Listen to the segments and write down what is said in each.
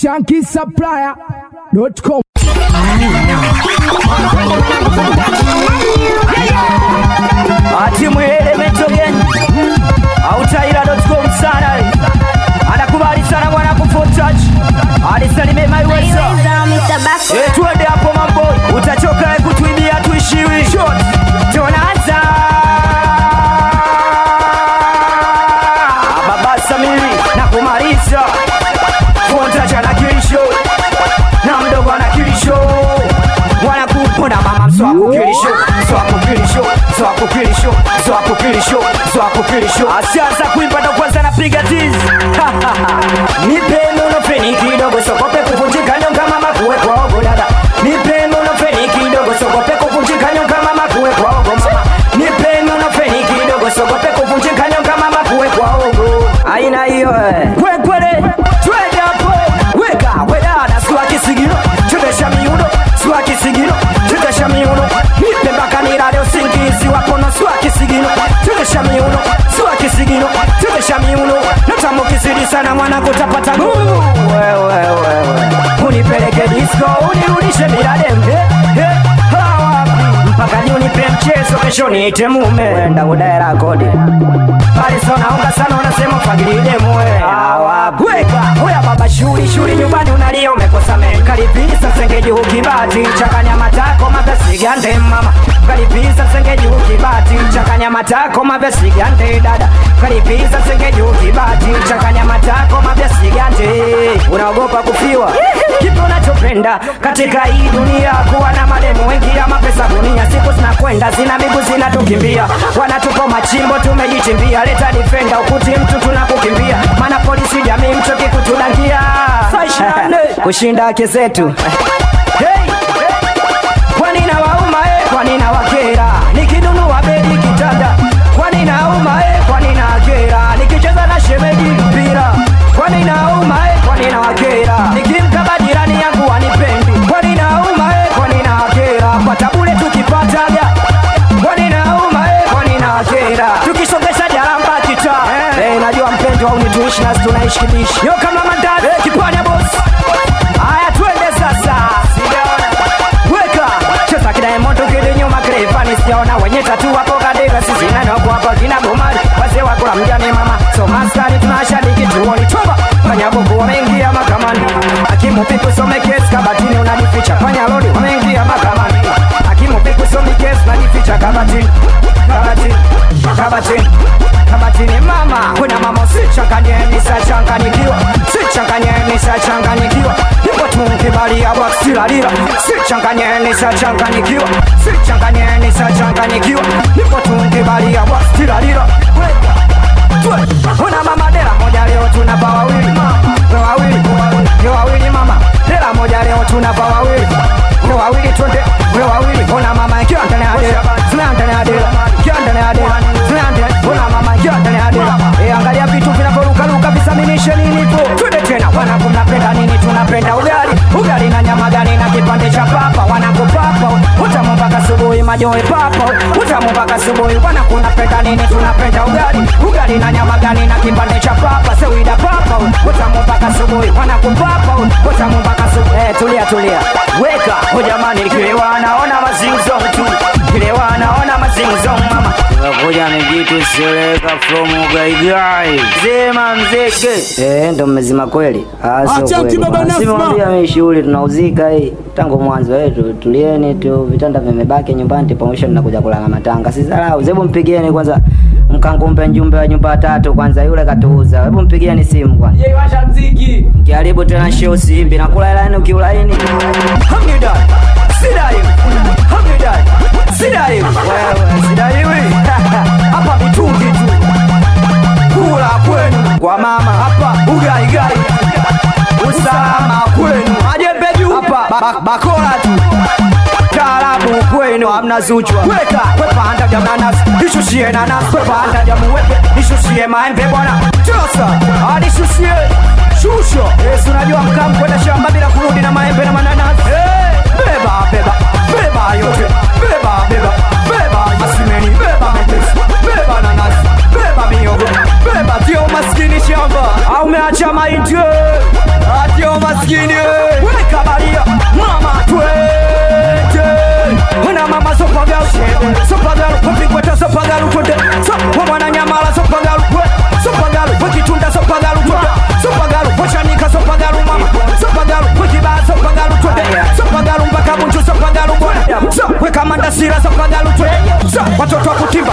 shankisupplier.com. Timu Elemento again Autaira.com sana anakubali sana bwana kufotouch alisalime my way tuende hapo mambo utachoka kutuibia tuishiwi tunaanza baba Samiri na kumaliza fotouch ana kilisho na mdogo ana kilisho wanakupona mama mswako kilisho swako kilisho asianza kuimba ndo kwanza napiga tizi nipe monofeni kidogo sokope kuvunjika nyonga mama kuwe kwa ogo dada nipe monofeni kidogo sokope kuvunjika nyonga mama kuwe kwa ogo mama nipe monofeni kidogo sokope kuvunjika nyonga mama kuwe kwa ogo aina hiyo kwele twende hapo weka dada swa kisigino chudesha miuno swa kisigino chudesha miuno nipe mpaka nilale usingizi wako na swa kisigino chudesha miuno swa kisigino chudesha miuno natamu kisiri sana mwana kutapata gumu wewe unipeleke disco unirudishe miradem mpaka unipe mchezo kesho niite mume wenda kudaera kodi pale sona unga sana unasema fagilile muwe weka huya baba shuri nyumbani unalia umekosa karibisa sengeji hukibati chakanya matako mabesi gande mama karibisa sengeji hukibati chakanya matako mabesi gande dada karibisa sengeji hukibati chakanya matako mabesi gande unaogopa kufiwa kipo unachopenda katika hii dunia kuwa na mademu wengi ya mapesa dunia siku zinakwenda zina miguu zinatukimbia wanatupa machimbo tumejichimbia leta defender ukuti mtu tunakukimbia maana polisi jamii mchoki kutudangia kushinda haki zetu kwani na wauma kwani na wakera nikidunua bedi kitanda kwani na wauma kwani na wakera nikicheza na shemeji mpira kwani na wauma kwani na wakera nikimkaba jirani yangu wanipendi kwani na wauma kwani na wakera kwa tabule tukipataga kwani na wauma kwani na wakera tukisongesha jaramba kita najua mpenzi wa unituishi nasi tunaishi kibishi yo kama mandazi kipanya boss haya twende sasa weka cheza kidai moto kile nyuma krefani sijaona wenye tatu hapo kadega sisi nani wako hapa kina bomari wazee wako la mjani mama so maskari tunashabiki tuoni toba fanya bogo wameingia mahakamani hakimu piku some case kabatini unanificha fanya lodi wameingia mahakamani hakimu piku some case unanificha kabatini mama kuna mama sichanganyeni sachanganikiwa nipo tunkibali ya waksilalila sichanganyeni sachanganikiwa nipo tunkibali ya waksilalila una mama dela moja leo tunapa wawili mama dela moja leo tunapa wawili twende wawili una mama ikiwa ndani ya dela una mama ikiwa ndani ya dela angalia vitu vinavyorukaruka visaminishe nini po twende tena wanangu mnapenda nini tunapenda ugali na nyama gani na kipande cha papa wanangu papa utamu mpaka asubuhi majoe papa utamu mpaka asubuhi wanangu mnapenda nini tunapenda ugali na nyama gani na kipande cha papa sewida papa utamu mpaka asubuhi wanangu papa utamu mpaka asubuhi tulia weka jamani kilewa naona mazingzo tu kilewa naona mazingzo mama ngoja nijitu seleka from gaigai zema mzeke ndo mmezima kweli simwambia mimi shughuli tunauzika hii tangu mwanzo wetu tulieni tu vitanda vimebaki nyumbani pamoja tunakuja kulala matanga sisalau hebu mpigieni kwanza mkangumpe njumbe wa nyumba 3 kwanza yule katuuza hebu mpigieni simu kwanza yeye washa mziki jaribu tena show simbi na kula hela ukiulaini hamdai sidai wewe hapa mitungi tu kula kwenu kwa mama hapa ugai usalama kwenu ajembe juu hapa bakola tu taarabu kwenu hamna zuchwa weka panda jamu nanas nishushie nanas panda jamu wepe nishushie maembe bwana chosa anishushie shusho unajua mkamu kwenda shamba bila kurudi na maembe na mananasi beba yote beba asimeni beba mepesi beba nanasi beba miogo beba tio maskini shamba au umeacha maiti atio maskini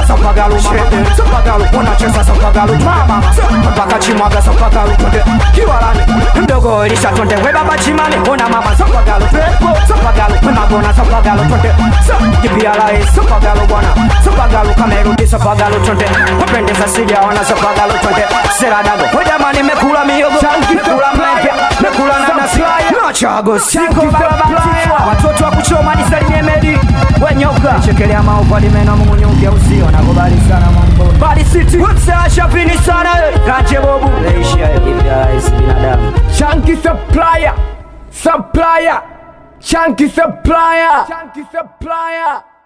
sapagalu mama sapagalu unacheza sapagalu mama mpaka chimwaga sapagalu twende kiwalani mdogo ilisha twende we baba chimani ona mama sapagalu pepo sapagalu magona sapagalu twende jipiala sapagalu bwana sapagalu kamerudi sapagalu twende wapendeza sijaona sapagalu twende seradago kwa jamani mekula miogo mekula mlepya mekula nanasi nachago siko baba watoto wa kuchoma nisalimie medi wenyoka chekelea maovu limeno mungunyuki usio nakubali sana mambo bali city utsasha pini sana kache bobu leisha guys binadamu Chunky supplier Chunky supplier